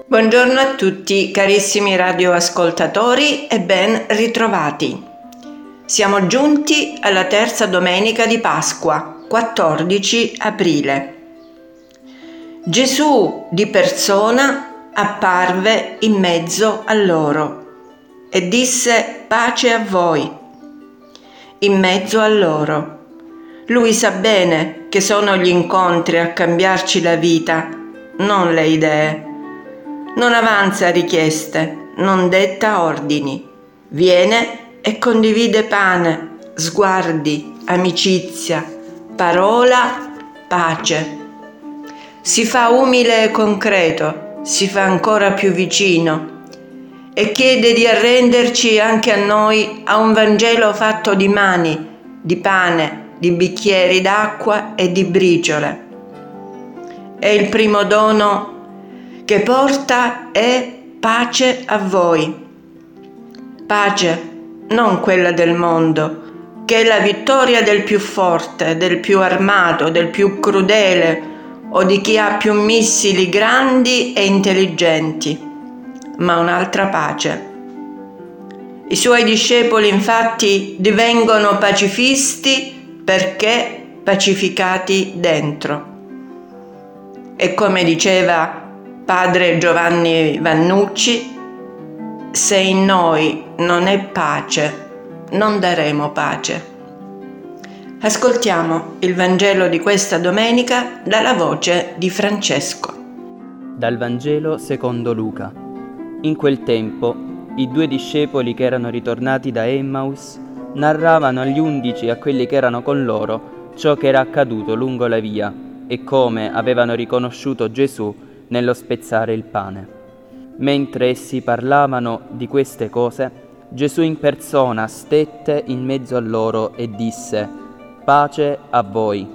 Buongiorno a tutti carissimi radioascoltatori e ben ritrovati. Siamo giunti alla terza domenica di Pasqua, 14 aprile. Gesù di persona apparve in mezzo a loro e disse: pace a voi. In mezzo a loro. Lui sa bene che sono gli incontri a cambiarci la vita, non le idee. Non avanza richieste, non detta ordini. Viene e condivide pane, sguardi, amicizia, parola, pace. Si fa umile e concreto, si fa ancora più vicino e chiede di arrenderci anche a noi a un Vangelo fatto di mani, di pane, di bicchieri d'acqua e di briciole. È il primo dono che porta è pace a voi. Pace, non quella del mondo, che è la vittoria del più forte, del più armato, del più crudele o di chi ha più missili grandi e intelligenti, ma un'altra pace. I suoi discepoli infatti divengono pacifisti perché pacificati dentro. E come diceva Padre Giovanni Vannucci, se in noi non è pace, non daremo pace. Ascoltiamo il Vangelo di questa domenica dalla voce di Francesco. Dal Vangelo secondo Luca. In quel tempo, i 2 discepoli che erano ritornati da Emmaus narravano agli 11 e a quelli che erano con loro ciò che era accaduto lungo la via e come avevano riconosciuto Gesù nello spezzare il pane. Mentre essi parlavano di queste cose, Gesù in persona stette in mezzo a loro e disse: pace a voi.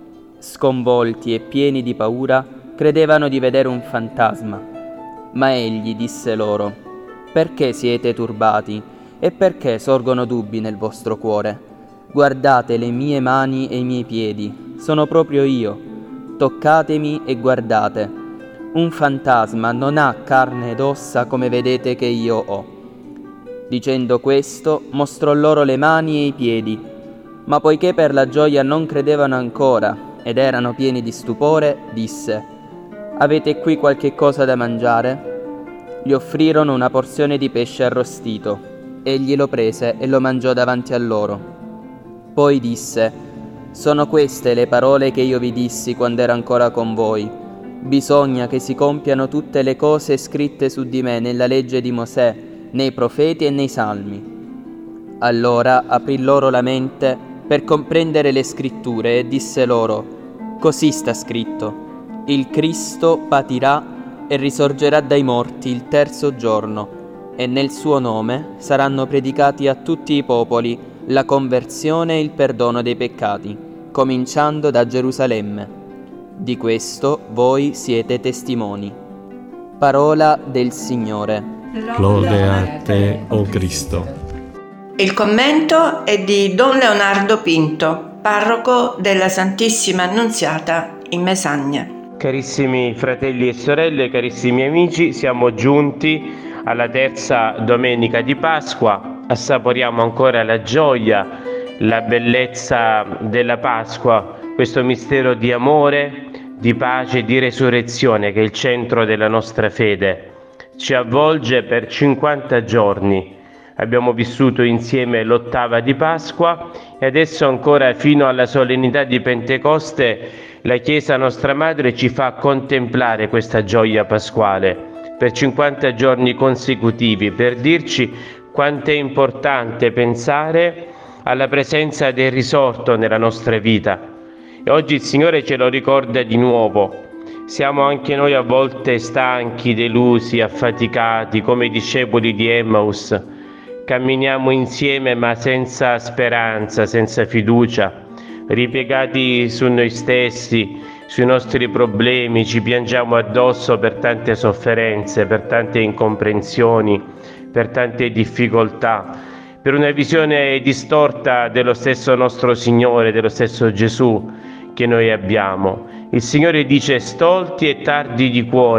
Sconvolti e pieni di paura, credevano di vedere un fantasma. Ma egli disse loro: perché siete turbati e perché sorgono dubbi nel vostro cuore? Guardate le mie mani e i miei piedi, sono proprio io. Toccatemi e guardate. Un fantasma non ha carne ed ossa come vedete che io ho. Dicendo questo, mostrò loro le mani e i piedi, ma poiché per la gioia non credevano ancora ed erano pieni di stupore, disse: avete qui qualche cosa da mangiare? Gli offrirono una porzione di pesce arrostito. Egli lo prese e lo mangiò davanti a loro. Poi disse: sono queste le parole che io vi dissi quando ero ancora con voi. Bisogna che si compiano tutte le cose scritte su di me nella legge di Mosè, nei profeti e nei salmi. Allora aprì loro la mente per comprendere le scritture e disse loro: così sta scritto: il Cristo patirà e risorgerà dai morti il terzo giorno, e nel suo nome saranno predicati a tutti i popoli la conversione e il perdono dei peccati, cominciando da Gerusalemme. Di questo voi siete testimoni. Parola del Signore. Lode a te, o Cristo. Il commento è di Don Leonardo Pinto, parroco della Santissima Annunziata in Mesagna. Carissimi fratelli e sorelle, carissimi amici, siamo giunti alla terza domenica di Pasqua. Assaporiamo ancora la gioia, la bellezza della Pasqua, questo mistero di amore, di pace e di resurrezione che è il centro della nostra fede. Ci avvolge per 50 giorni. Abbiamo vissuto insieme l'ottava di Pasqua e adesso ancora fino alla solennità di Pentecoste la Chiesa nostra Madre ci fa contemplare questa gioia pasquale per 50 giorni consecutivi, per dirci quanto è importante pensare alla presenza del risorto nella nostra vita. E oggi il Signore ce lo ricorda di nuovo. Siamo anche noi a volte stanchi, delusi, affaticati, come i discepoli di Emmaus. Camminiamo insieme ma senza speranza, senza fiducia, ripiegati su noi stessi, sui nostri problemi, ci piangiamo addosso per tante sofferenze, per tante incomprensioni, per tante difficoltà, per una visione distorta dello stesso nostro Signore, dello stesso Gesù che noi abbiamo. Il Signore dice: stolti e tardi di cuore,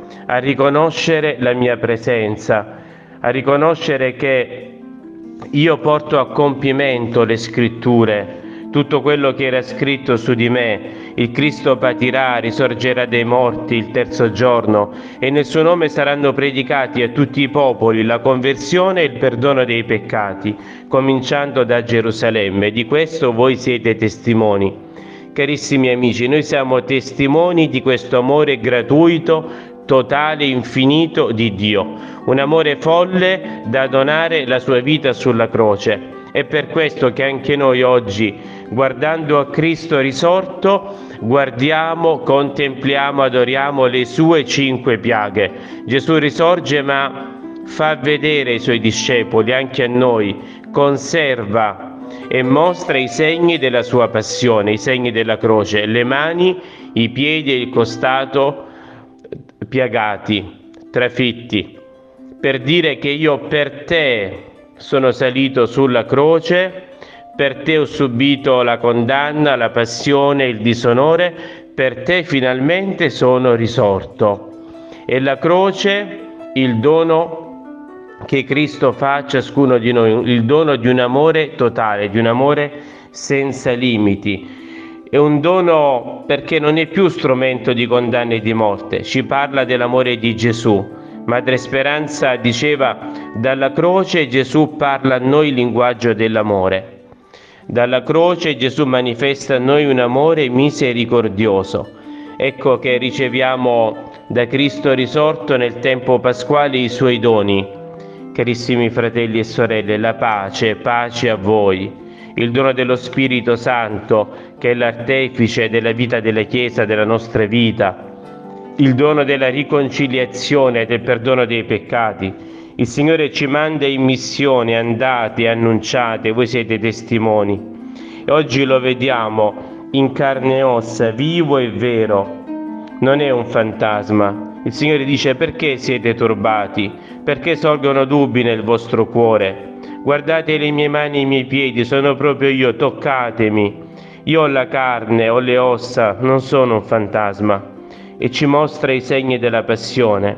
a riconoscere la mia presenza, a riconoscere che io porto a compimento le scritture, tutto quello che era scritto su di me. Il Cristo patirà, risorgerà dai morti il terzo giorno, e nel suo nome saranno predicati a tutti i popoli la conversione e il perdono dei peccati, cominciando da Gerusalemme. Di questo voi siete testimoni. Carissimi amici, noi siamo testimoni di questo amore gratuito, totale, infinito di Dio, un amore folle da donare la sua vita sulla croce. È per questo che anche noi oggi, guardando a Cristo risorto, guardiamo, contempliamo, adoriamo le sue 5 piaghe. Gesù risorge, ma fa vedere ai suoi discepoli, anche a noi, conserva e mostra i segni della sua passione, i segni della croce, le mani, i piedi e il costato piagati, trafitti, per dire che io per te sono salito sulla croce, per te ho subito la condanna, la passione, il disonore, per te finalmente sono risorto. E la croce, il dono che Cristo fa a ciascuno di noi, il dono di un amore totale, di un amore senza limiti. È un dono perché non è più strumento di condanna e di morte, ci parla dell'amore di Gesù. Madre Speranza diceva: dalla croce Gesù parla a noi il linguaggio dell'amore. Dalla croce Gesù manifesta a noi un amore misericordioso. Ecco che riceviamo da Cristo risorto nel tempo pasquale i suoi doni. Carissimi fratelli e sorelle, la pace, pace a voi. Il dono dello Spirito Santo, che è l'artefice della vita della Chiesa, della nostra vita. Il dono della riconciliazione e del perdono dei peccati. Il Signore ci manda in missione: andate, annunciate, voi siete testimoni. E oggi lo vediamo in carne e ossa, vivo e vero. Non è un fantasma. Il Signore dice: perché siete turbati? Perché sorgono dubbi nel vostro cuore? Guardate le mie mani e i miei piedi, sono proprio io, toccatemi. Io ho la carne, ho le ossa, non sono un fantasma. E ci mostra i segni della passione.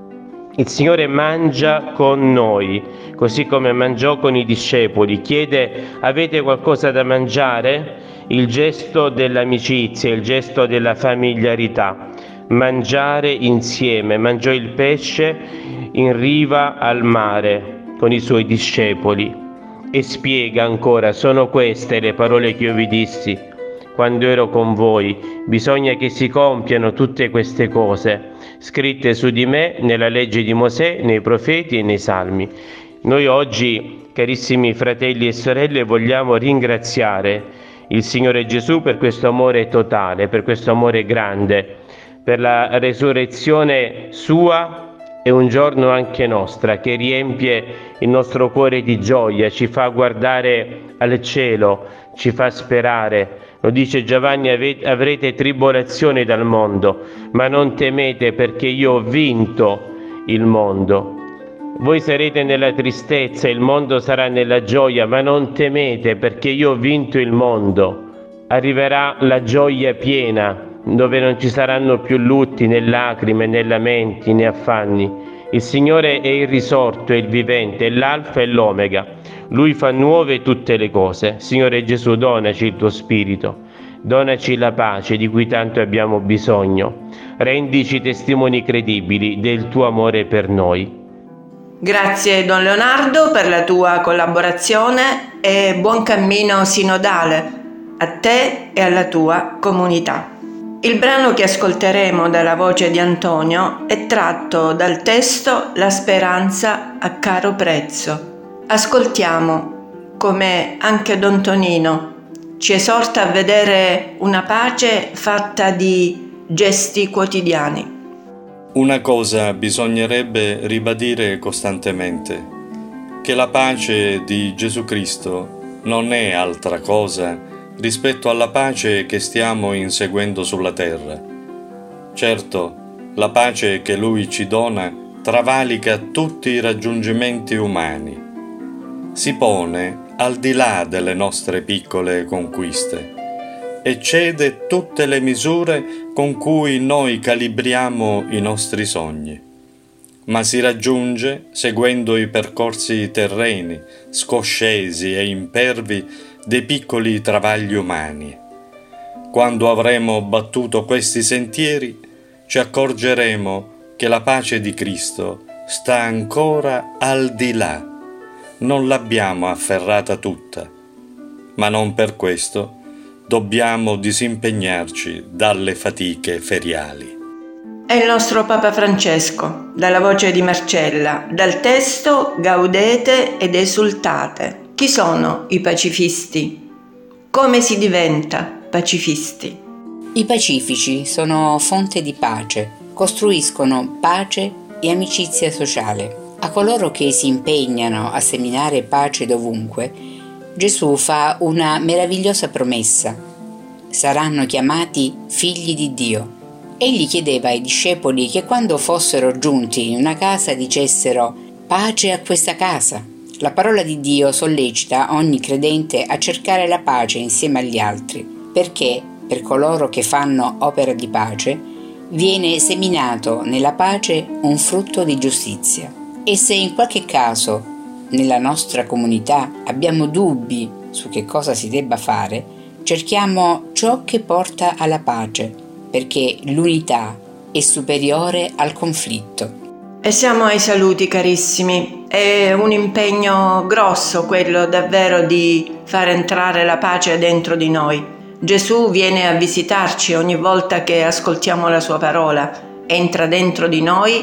Il Signore mangia con noi, così come mangiò con i discepoli. Chiede: avete qualcosa da mangiare? Il gesto dell'amicizia, il gesto della familiarità. Mangiare insieme. Mangiò il pesce in riva al mare con i suoi discepoli. E spiega ancora: sono queste le parole che io vi dissi quando ero con voi, bisogna che si compiano tutte queste cose, scritte su di me nella legge di Mosè, nei profeti e nei salmi. Noi oggi, carissimi fratelli e sorelle, vogliamo ringraziare il Signore Gesù per questo amore totale, per questo amore grande, per la resurrezione sua e un giorno anche nostra, che riempie il nostro cuore di gioia, ci fa guardare al cielo, ci fa sperare. Lo dice Giovanni: avrete tribolazioni dal mondo, ma non temete, perché io ho vinto il mondo. Voi sarete nella tristezza, il mondo sarà nella gioia, ma non temete, perché io ho vinto il mondo. Arriverà la gioia piena, dove non ci saranno più lutti, né lacrime, né lamenti, né affanni. Il Signore è il risorto, è il vivente, è l'alfa e l'omega. Lui fa nuove tutte le cose. Signore Gesù, donaci il tuo Spirito, donaci la pace di cui tanto abbiamo bisogno. Rendici testimoni credibili del tuo amore per noi. Grazie Don Leonardo per la tua collaborazione e buon cammino sinodale a te e alla tua comunità. Il brano che ascolteremo dalla voce di Antonio è tratto dal testo La speranza a caro prezzo. Ascoltiamo come anche Don Tonino ci esorta a vedere una pace fatta di gesti quotidiani. Una cosa bisognerebbe ribadire costantemente, che la pace di Gesù Cristo non è altra cosa rispetto alla pace che stiamo inseguendo sulla terra. Certo, la pace che Lui ci dona travalica tutti i raggiungimenti umani. Si pone al di là delle nostre piccole conquiste, eccede tutte le misure con cui noi calibriamo i nostri sogni, ma si raggiunge seguendo i percorsi terreni, scoscesi e impervi dei piccoli travagli umani. Quando avremo battuto questi sentieri, ci accorgeremo che la pace di Cristo sta ancora al di là. Non l'abbiamo afferrata tutta, ma non per questo dobbiamo disimpegnarci dalle fatiche feriali. È il nostro Papa Francesco, dalla voce di Marcella, dal testo Gaudete ed esultate. Chi sono i pacifisti? Come si diventa pacifisti? I pacifici sono fonte di pace, costruiscono pace e amicizia sociale. A coloro che si impegnano a seminare pace dovunque, Gesù fa una meravigliosa promessa: saranno chiamati figli di Dio. Egli chiedeva ai discepoli che quando fossero giunti in una casa dicessero pace a questa casa. La parola di Dio sollecita ogni credente a cercare la pace insieme agli altri, perché per coloro che fanno opera di pace viene seminato nella pace un frutto di giustizia. E se in qualche caso nella nostra comunità abbiamo dubbi su che cosa si debba fare, cerchiamo ciò che porta alla pace, perché l'unità è superiore al conflitto. E siamo ai saluti, carissimi. È un impegno grosso quello davvero di far entrare la pace dentro di noi. Gesù viene a visitarci ogni volta che ascoltiamo la sua parola, entra dentro di noi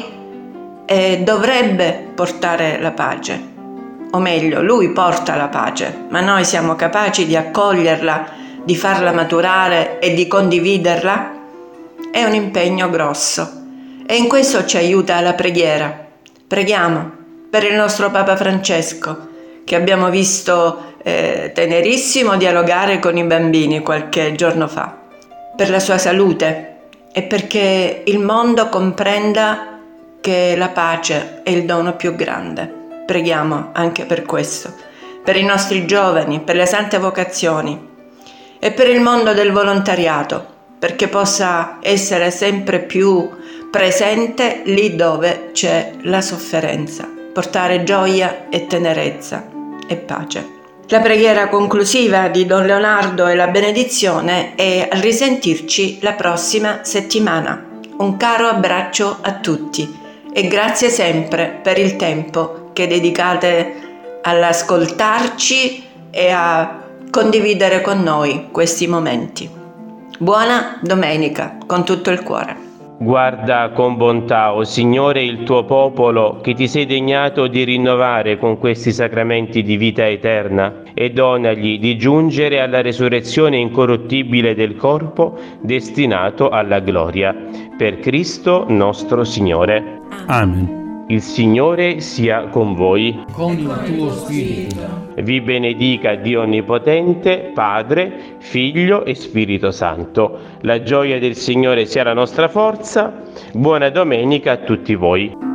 e dovrebbe portare la pace. O meglio, lui porta la pace, ma noi siamo capaci di accoglierla, di farla maturare e di condividerla? È un impegno grosso e in questo ci aiuta la preghiera. Preghiamo per il nostro Papa Francesco, che abbiamo visto tenerissimo dialogare con i bambini qualche giorno fa, per la sua salute e perché il mondo comprenda che la pace è il dono più grande. Preghiamo anche per questo, per i nostri giovani, per le sante vocazioni e per il mondo del volontariato, perché possa essere sempre più presente lì dove c'è la sofferenza, portare gioia e tenerezza e pace. La preghiera conclusiva di Don Leonardo e la benedizione è a risentirci la prossima settimana. Un caro abbraccio a tutti e grazie sempre per il tempo che dedicate all'ascoltarci e a condividere con noi questi momenti. Buona domenica con tutto il cuore. Guarda con bontà, o Signore, il tuo popolo che ti sei degnato di rinnovare con questi sacramenti di vita eterna e donagli di giungere alla resurrezione incorruttibile del corpo destinato alla gloria. Per Cristo nostro Signore. Amen. Il Signore sia con voi. Con il tuo spirito. Vi benedica Dio Onnipotente, Padre, Figlio e Spirito Santo. La gioia del Signore sia la nostra forza. Buona domenica a tutti voi.